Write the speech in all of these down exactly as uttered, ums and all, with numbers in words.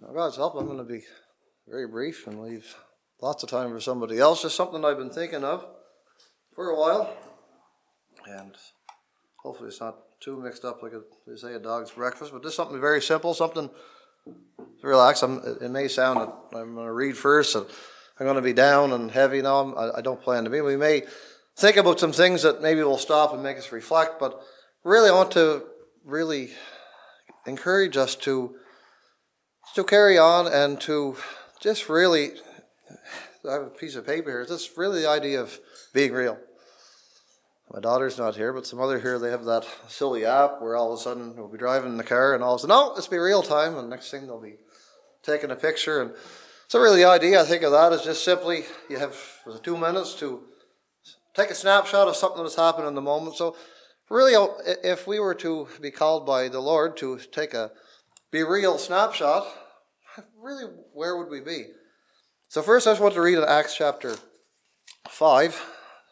With God's help, I'm going to be very brief and leave lots of time for somebody else. Just something I've been thinking of for a while. And hopefully it's not too mixed up like a, they say a dog's breakfast, but just something very simple, something to relax. I'm, it may sound that I'm going to read first and I'm going to be down and heavy. No, I, I don't plan to be. We may think about some things that maybe will stop and make us reflect, but really I want to really encourage us to to carry on and to just really, I have a piece of paper here, just really the idea of being real. My daughter's not here, but some other here, they have that silly app where all of a sudden we'll be driving in the car and all of a sudden, no, let's be real time, and next thing they'll be taking a picture. And so really the idea, I think, of that is just simply, you have for the two minutes to take a snapshot of something that's happened in the moment. So really, if we were to be called by the Lord to take a be real snapshot, really, where would we be? So first I just want to read in Acts chapter five.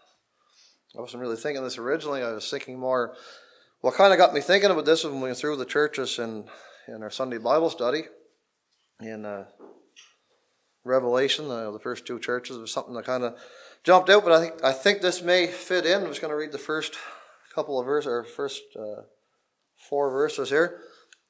I wasn't really thinking this originally. I was thinking more, what kind of got me thinking about this when we went through the churches in, in our Sunday Bible study in uh, Revelation, uh, the first two churches. It was something that kind of jumped out, but I think I think this may fit in. I'm just going to read the first couple of verses, or first uh, four verses here.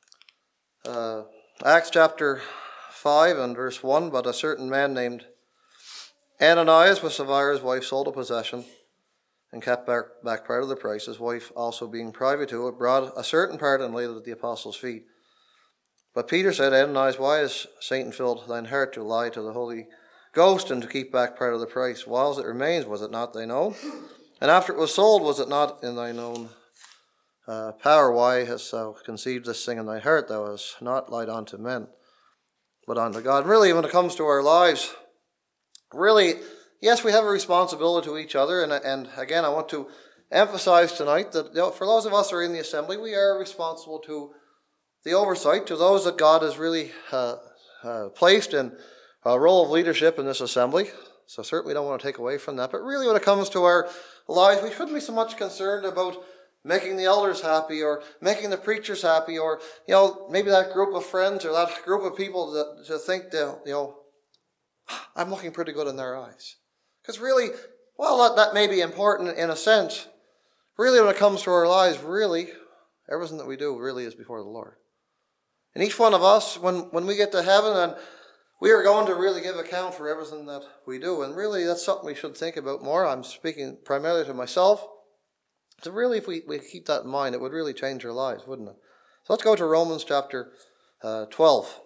Uh, Acts chapter five and verse one, but a certain man named Ananias with Sapphira's wife sold a possession and kept back, back part of the price. His wife also being privy to it, brought a certain part and laid it at the apostles' feet. But Peter said, Ananias, why has Satan filled thine heart to lie to the Holy Ghost and to keep back part of the price? Whiles it remains, was it not thine own? And after it was sold, was it not in thine own uh, power? Why hast thou conceived this thing in thy heart? Thou hast not lied unto men, but unto God. Really, when it comes to our lives, really, yes, we have a responsibility to each other. And, and again, I want to emphasize tonight that, you know, for those of us who are in the assembly, we are responsible to the oversight, to those that God has really uh, uh, placed in a role of leadership in this assembly. So certainly don't want to take away from that. But really when it comes to our lives, we shouldn't be so much concerned about making the elders happy or making the preachers happy, or, you know, maybe that group of friends or that group of people that to think that, you know, I'm looking pretty good in their eyes. Because really, well, that, that may be important in a sense. Really when it comes to our lives, really, everything that we do really is before the Lord. And each one of us, when, when we get to heaven, and we are going to really give account for everything that we do. And really, that's something we should think about more. I'm speaking primarily to myself. So really, if we, we keep that in mind, it would really change our lives, wouldn't it? So let's go to Romans chapter uh, twelve.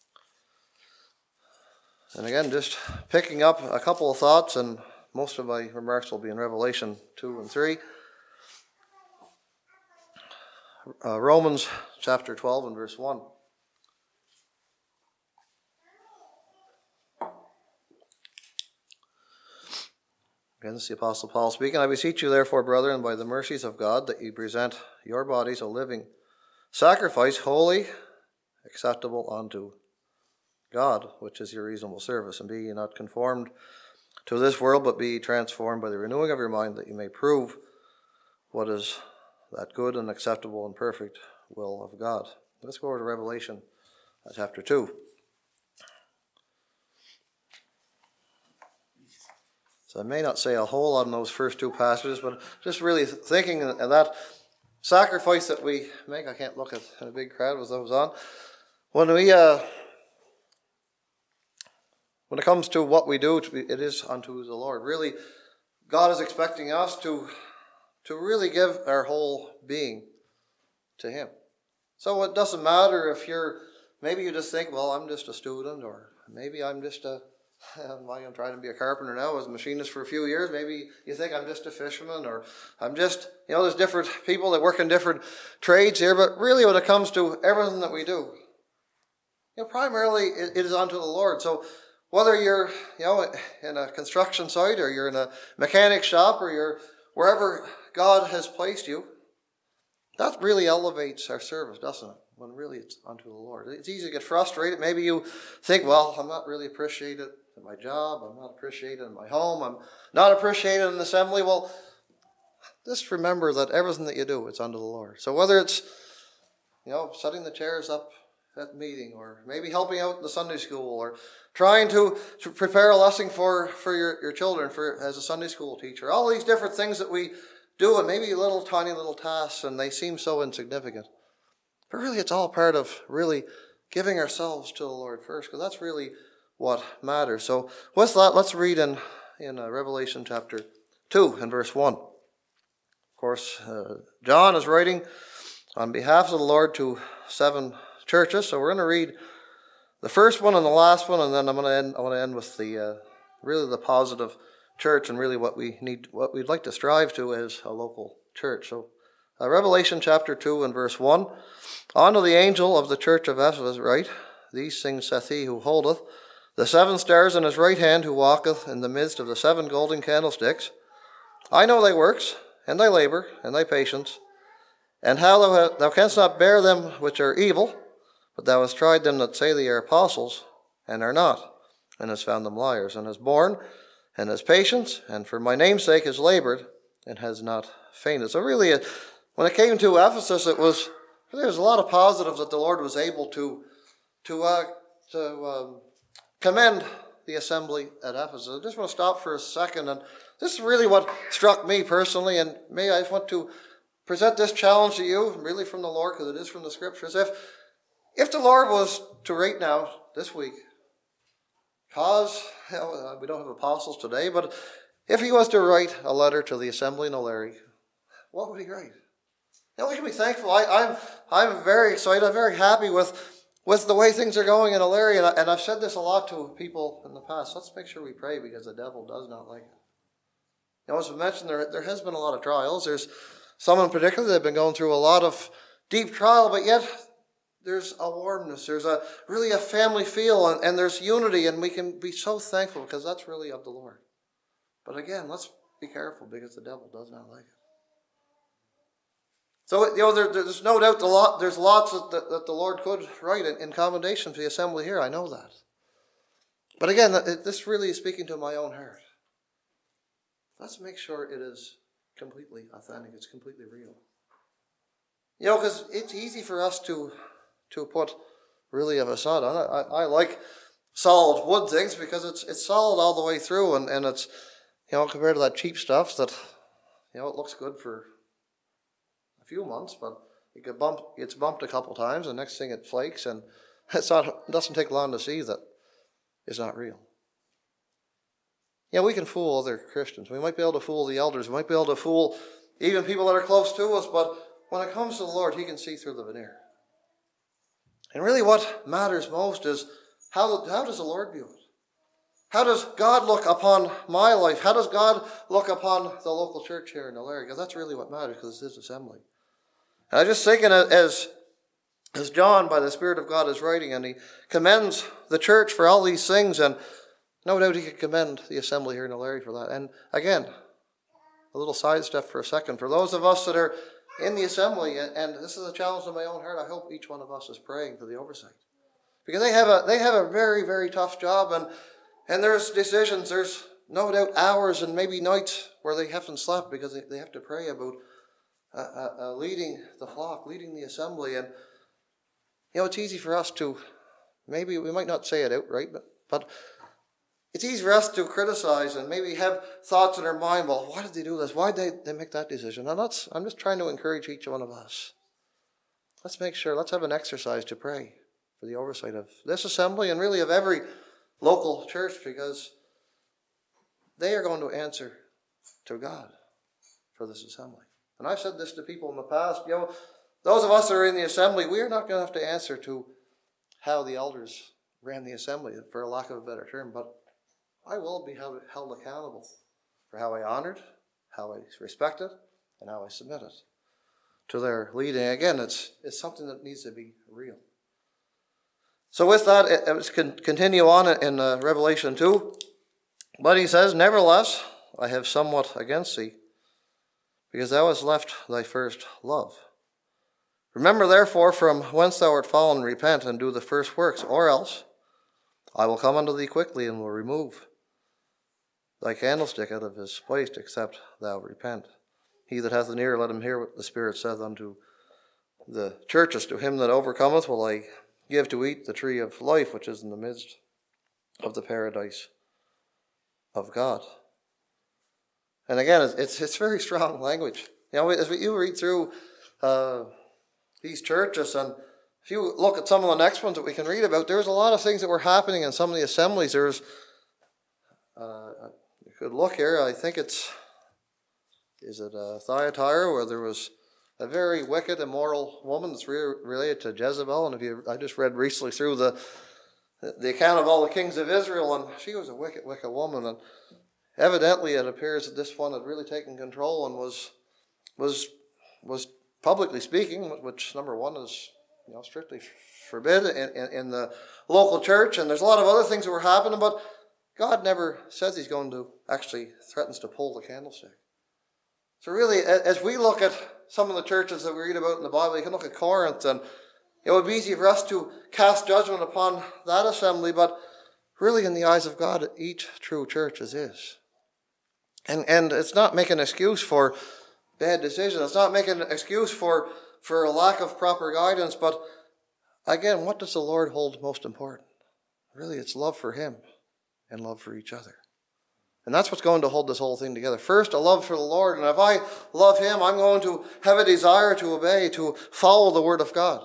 And again, just picking up a couple of thoughts, and most of my remarks will be in Revelation two and three. Uh, Romans chapter twelve and verse one. Again, this is the Apostle Paul speaking. I beseech you, therefore, brethren, by the mercies of God, that ye present your bodies a living sacrifice, holy, acceptable unto God, which is your reasonable service. And be ye not conformed to this world, but be ye transformed by the renewing of your mind, that ye may prove what is that good and acceptable and perfect will of God. Let's go over to Revelation chapter two. So I may not say a whole lot in those first two passages, but just really thinking of that sacrifice that we make. I can't look at a big crowd with those on. When we, uh, when it comes to what we do, it is unto the Lord. Really, God is expecting us to, to really give our whole being to Him. So it doesn't matter if you're, maybe you just think, well, I'm just a student, or maybe I'm just a, I'm trying to be a carpenter now. I was a machinist for a few years. Maybe you think I'm just a fisherman, or I'm just, you know, there's different people that work in different trades here. But really when it comes to everything that we do, you know, primarily it, it is unto the Lord. So whether you're, you know, in a construction site, or you're in a mechanic shop, or you're wherever God has placed you, that really elevates our service, doesn't it? When really it's unto the Lord. It's easy to get frustrated. Maybe you think, well, I'm not really appreciated in my job. I'm not appreciated in my home. I'm not appreciated in the assembly. Well, just remember that everything that you do, it's unto the Lord. So whether it's, you know, setting the chairs up at meeting, or maybe helping out in the Sunday school, or trying to, to prepare a lesson for, for your, your children for as a Sunday school teacher. All these different things that we do, and maybe little tiny little tasks, and they seem so insignificant. But really it's all part of really giving ourselves to the Lord first, because that's really what matters. So with that, let's read in, in uh, Revelation chapter two and verse one. Of course, uh, John is writing on behalf of the Lord to seven churches. So we're going to read the first one and the last one, and then I'm going to end. I want to end with the uh, really the positive church, and really what we need, what we'd like to strive to as a local church. So, uh, Revelation chapter two and verse one. Unto the angel of the church of Ephesus write, These things saith he who holdeth the seven stars in his right hand, who walketh in the midst of the seven golden candlesticks. I know thy works, and thy labor, and thy patience, and how thou, thou canst not bear them which are evil, but thou hast tried them that say they are apostles, and are not, and hast found them liars, and hast borne, and has patience, and for my name's sake has labored, and has not fainted. So really, when it came to Ephesus, it was there was a lot of positives that the Lord was able to to uh, to um, commend the assembly at Ephesus. I just want to stop for a second, and this is really what struck me personally, and may I want to present this challenge to you, really from the Lord, because it is from the Scriptures. If if the Lord was to right now, this week, because you know, we don't have apostles today, but if he was to write a letter to the assembly in O'Leary, what would he write? Now, we can be thankful. I, I'm I'm very excited. I'm very happy with, with the way things are going in O'Leary, and, I, and I've said this a lot to people in the past. Let's make sure we pray, because the devil does not like it. You know, as we mentioned, there, there has been a lot of trials. There's some in particular that have been going through a lot of deep trial, but yet there's a warmness. There's a really a family feel, and, and there's unity, and we can be so thankful, because that's really of the Lord. But again, let's be careful, because the devil does not like it. So, you know, there, there's no doubt the lot, there's lots that the, that the Lord could write in, in commendation to the assembly here. I know that. But again, this really is speaking to my own heart. Let's make sure it is completely authentic. It's completely real. You know, because it's easy for us to to put really a facade on it. I, I like solid wood things, because it's it's solid all the way through, and, and it's, you know, compared to that cheap stuff that, you know, it looks good for few months, but it get bump, it's bumped a couple times, and next thing it flakes, and it's not, it doesn't take long to see that it's not real. Yeah, we can fool other Christians. We might be able to fool the elders. We might be able to fool even people that are close to us, but when it comes to the Lord, he can see through the veneer. And really what matters most is how, how does the Lord view it? How does God look upon my life? How does God look upon the local church here in O'Leary? Because that's really what matters, because it's his assembly. And I just thinking as, as John, by the Spirit of God, is writing, and he commends the church for all these things, and no doubt he could commend the assembly here in O'Leary for that. And again, a little sidestep for a second. For those of us that are in the assembly, and, and this is a challenge to my own heart, I hope each one of us is praying for the oversight. Because they have a they have a very, very tough job, and, and there's decisions, there's no doubt hours and maybe nights where they haven't slept, because they, they have to pray about Uh, uh, uh, leading the flock, leading the assembly. And, you know, it's easy for us to, maybe we might not say it outright, but, but it's easy for us to criticize and maybe have thoughts in our mind, well, why did they do this? Why did they, they make that decision? And that's, I'm just trying to encourage each one of us. Let's make sure, let's have an exercise to pray for the oversight of this assembly, and really of every local church, because they are going to answer to God for this assembly. And I've said this to people in the past, you know, those of us that are in the assembly, we are not going to have to answer to how the elders ran the assembly, for a lack of a better term, but I will be held, held accountable for how I honored, how I respected, and how I submitted to their leading. Again, it's it's something that needs to be real. So with that, it, it can continue on in uh, Revelation two. But he says, Nevertheless, I have somewhat against thee, because thou hast left thy first love. Remember therefore from whence thou art fallen, repent, and do the first works, or else I will come unto thee quickly, and will remove thy candlestick out of his place, except thou repent. He that hath an ear, let him hear what the Spirit saith unto the churches. To him that overcometh will I give to eat the tree of life, which is in the midst of the paradise of God. And again, it's it's, it's very strong language. You know, as we, you read through uh, these churches, and if you look at some of the next ones that we can read about, there's a lot of things that were happening in some of the assemblies. There's, uh, you could look here, I think it's, is it uh, Thyatira, where there was a very wicked, immoral woman that's re- related to Jezebel. And if you, I just read recently through the the account of all the kings of Israel, and she was a wicked, wicked woman. And evidently, it appears that this one had really taken control and was was was publicly speaking, which number one is, you know, strictly forbidden in, in, in the local church. And there's a lot of other things that were happening, but God never says He's going to actually threatens to pull the candlestick. So really, as we look at some of the churches that we read about in the Bible, you can look at Corinth, and it would be easy for us to cast judgment upon that assembly, but really in the eyes of God, each true church is His. And and it's not making an excuse for bad decisions. It's not making an excuse for, for a lack of proper guidance, but again, what does the Lord hold most important? Really, it's love for Him and love for each other. And that's what's going to hold this whole thing together. First, a love for the Lord. And if I love Him, I'm going to have a desire to obey, to follow the Word of God.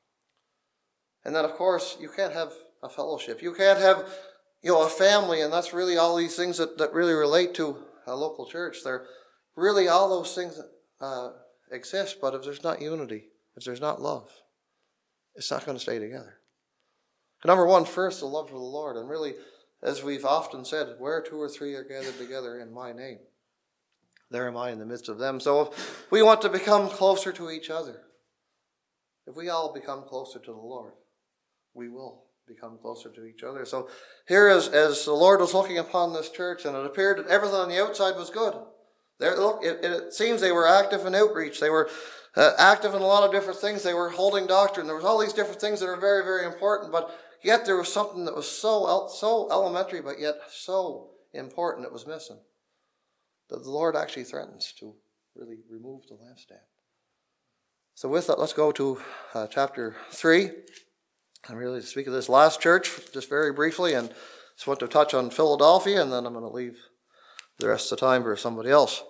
And then, of course, you can't have a fellowship. You can't have, you know, a family. And that's really all these things that, that really relate to a local church. They're really all those things that uh, exist. But if there's not unity, if there's not love, it's not going to stay together. Number one, first, the love for the Lord. And really, as we've often said, where two or three are gathered together in my name, there am I in the midst of them. So if we want to become closer to each other, if we all become closer to the Lord, we will become closer to each other. So here, as, as the Lord was looking upon this church, and it appeared that everything on the outside was good. There, look, it, it seems they were active in outreach. They were uh, active in a lot of different things. They were holding doctrine. There was all these different things that are very, very important, but yet there was something that was so so elementary, but yet so important, it was missing. That the Lord actually threatens to really remove the lampstand. So with that, let's go to uh, chapter three. And really to speak of this last church, just very briefly, and just want to touch on Philadelphia, and then I'm going to leave the rest of the time for somebody else.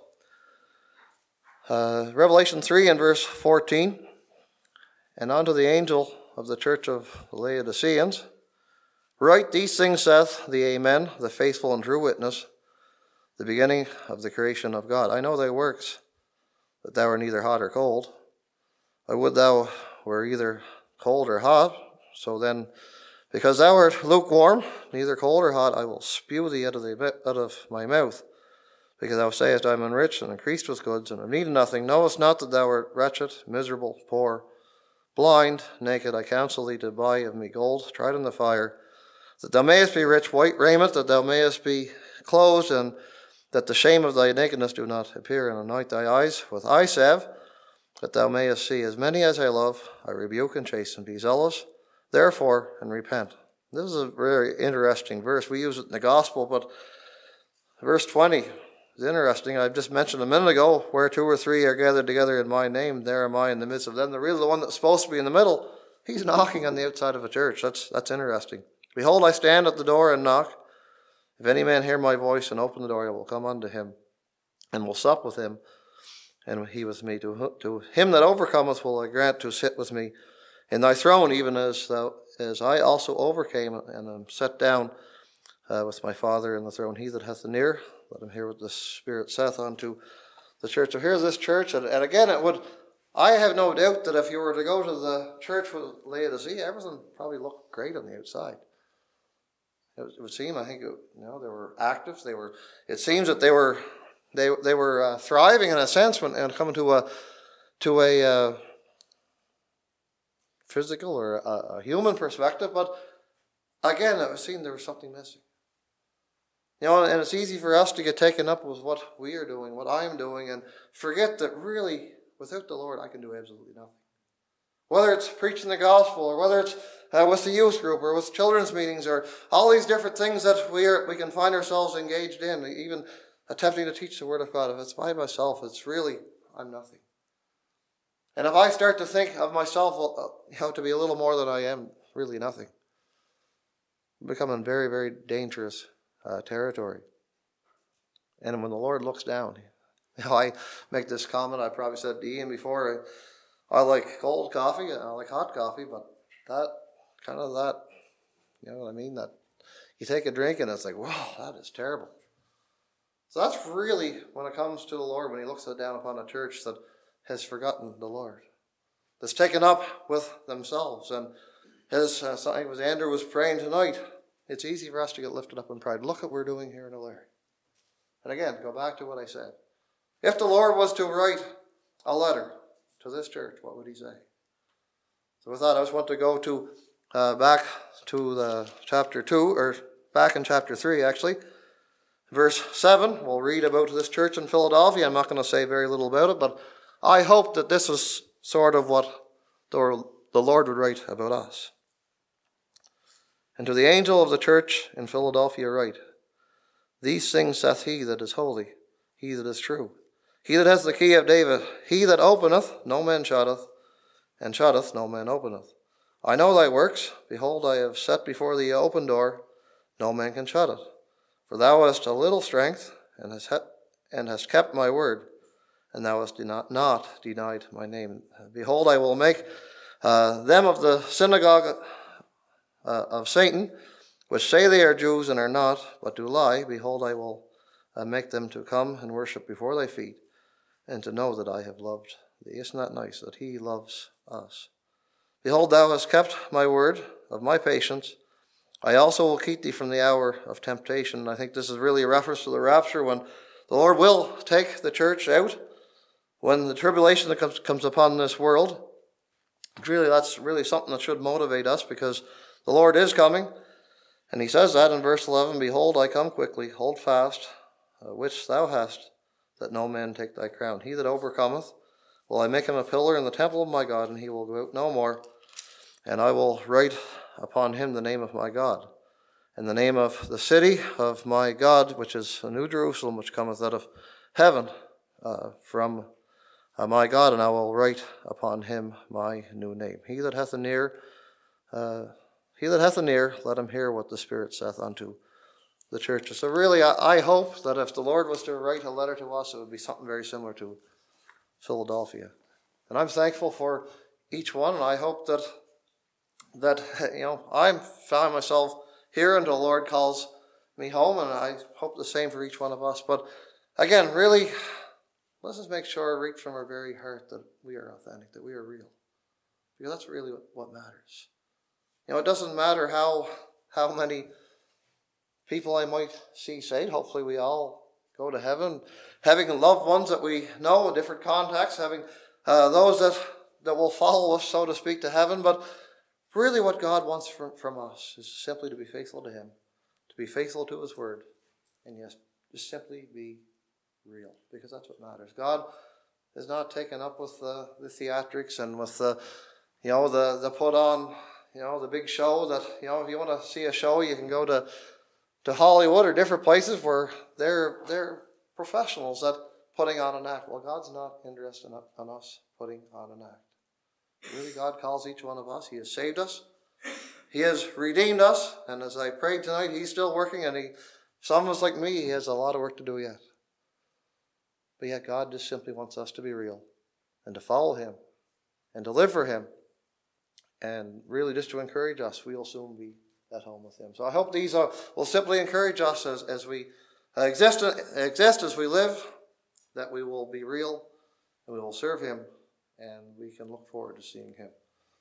Uh, Revelation three and verse fourteen. And unto the angel of the church of the Laodiceans, write, these things saith the Amen, the faithful and true witness, the beginning of the creation of God. I know thy works, that thou art neither hot or cold. I would thou were either cold or hot. So then, because thou art lukewarm, neither cold or hot, I will spew thee out of, the, out of my mouth. Because thou sayest, I am enriched and increased with goods, and have need of nothing. Knowest not that thou art wretched, miserable, poor, blind, naked. I counsel thee to buy of me gold, tried in the fire, that thou mayest be rich, white raiment, that thou mayest be clothed, and that the shame of thy nakedness do not appear, and anoint thy eyes with eye salve, that thou mayest see. As many as I love, I rebuke and chasten. Be zealous, therefore, and repent. This is a very interesting verse. We use it in the gospel, but verse twenty is interesting. I've just mentioned a minute ago, where two or three are gathered together in my name, there am I in the midst of them. The real the one that's supposed to be in the middle, he's knocking on the outside of a church. That's that's interesting. Behold, I stand at the door and knock. If any man hear my voice and open the door, I will come unto him, and will sup with him, and he with me. To, to him that overcometh will I grant to sit with me in thy throne, even as thou, as I also overcame and am set down uh, with my Father in the throne. He that hath an ear, let him hear what the Spirit saith unto the church. So here's this church, and, and again, it would. I have no doubt that if you were to go to the church with Laodicea, everything probably looked great on the outside. It would, it would seem, I think, it, you know, they were active. They were. It seems that they were, they they were uh, thriving in a sense when and coming to a to a uh, physical or a, a human perspective. But again, it would seem there was something missing. You know, and it's easy for us to get taken up with what we are doing, what I'm doing, and forget that really, without the Lord, I can do absolutely nothing. Whether it's preaching the gospel, or whether it's uh, with the youth group, or with children's meetings, or all these different things that we are, we can find ourselves engaged in, even attempting to teach the Word of God. If it's by myself, it's really, I'm nothing. And if I start to think of myself, you know, to be a little more than I am, really nothing. We're becoming very, very dangerous uh, territory. And when the Lord looks down, you know, I make this comment, I probably said to Ian before, I, I like cold coffee, and I like hot coffee, but that, kind of that, you know what I mean, that you take a drink and it's like, wow, that is terrible. So that's really, when it comes to the Lord, when he looks down upon a church that has forgotten the Lord, that's taken up with themselves. And as uh, something was Andrew was praying tonight, it's easy for us to get lifted up in pride. Look at what we're doing here in O'Larry. And again, go back to what I said. If the Lord was to write a letter to this church, what would he say? So with that, I just want to go to uh, back to the chapter two, or back in chapter three, actually. Verse seven, we'll read about this church in Philadelphia. I'm not going to say very little about it, but I hope that this is sort of what the, the Lord would write about us. And to the angel of the church in Philadelphia write, these things saith he that is holy, he that is true, he that has the key of David, he that openeth, no man shutteth, and shutteth, no man openeth. I know thy works. Behold, I have set before thee an open door, no man can shut it. For thou hast a little strength, and hast, he- and hast kept my word, and thou hast not, not denied my name. Behold, I will make uh, them of the synagogue uh, of Satan, which say they are Jews and are not, but do lie. Behold, I will uh, make them to come and worship before thy feet, and to know that I have loved thee. Isn't that nice, that he loves us? Behold, thou hast kept my word of my patience. I also will keep thee from the hour of temptation. I think this is really a reference to the rapture, when the Lord will take the church out, when the tribulation that comes, comes upon this world. Really, that's really something that should motivate us, because the Lord is coming. And he says that in verse eleven, behold, I come quickly, hold fast, uh, which thou hast, that no man take thy crown. He that overcometh, will I make him a pillar in the temple of my God, and he will go out no more. And I will write upon him the name of my God, and the name of the city of my God, which is a new Jerusalem, which cometh out of heaven uh, from uh, my God, and I will write upon him my new name. He that hath an ear, uh, he that hath an ear, let him hear what the Spirit saith unto the churches. So really, I, I hope that if the Lord was to write a letter to us, it would be something very similar to Philadelphia. And I'm thankful for each one, and I hope that that, you know, I found myself here until the Lord calls me home, and I hope the same for each one of us. But again, really, let's just make sure, reach from our very heart, that we are authentic, that we are real. Because that's really what, what matters. You know, it doesn't matter how how many people I might see saved. Hopefully we all go to heaven, having loved ones that we know in different contexts, having uh, those that, that will follow us, so to speak, to heaven. But really what God wants from, from us is simply to be faithful to him, to be faithful to his word, and yes, just simply be real, because that's what matters. God is not taken up with the, the theatrics and with the, you know, the, the put on, you know, the big show that, you know, if you want to see a show, you can go to, to Hollywood or different places where they're, they're professionals at putting on an act. Well, God's not interested in, in us putting on an act. Really, God calls each one of us. He has saved us. He has redeemed us. And as I prayed tonight, he's still working. And he, some of us like me, he has a lot of work to do yet. But yet God just simply wants us to be real and to follow him and to live for him. And really just to encourage us, we'll soon be at home with him. So I hope these are, will simply encourage us as, as we exist, exist as we live, that we will be real and we will serve him. And we can look forward to seeing him.